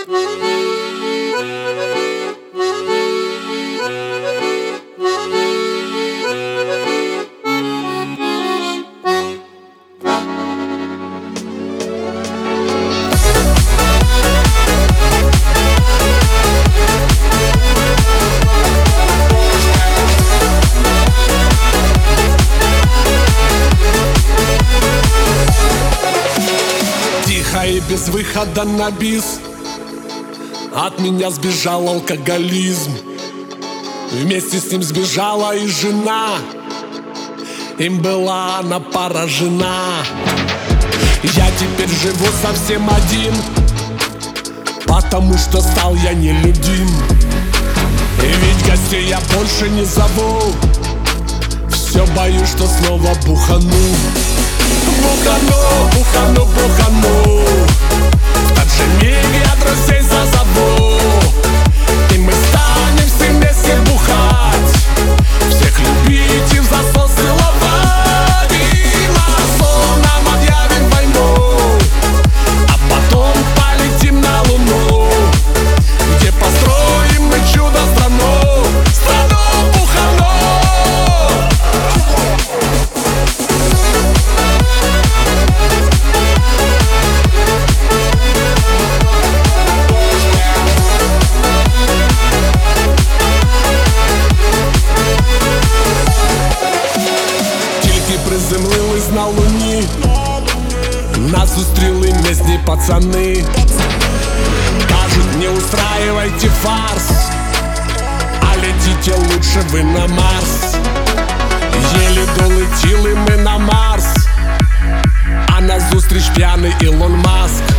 И без выхода на бис от меня сбежал алкоголизм. Вместе с ним сбежала и жена. Им была она поражена. Я теперь живу совсем один, потому что стал я нелюдим. И ведь гостей я больше не зову. Все боюсь, что снова бухану. Бухану, бухану, бухану. В тот же миг я друзей зазову, и мы станем все вместе бухать, всех любить и в засос целовать. И на сон нам объявим войну, а потом полетим на Луну, где построим мы чудо-страну, страну бухану. Приземлились на Луні, нас зустріли місні пацани. Кажуть, не устраивайте фарс, а летите лучше ви на Марс. Єлі долетіли ми на Марс, а назустріч п'яний Ілон Маск.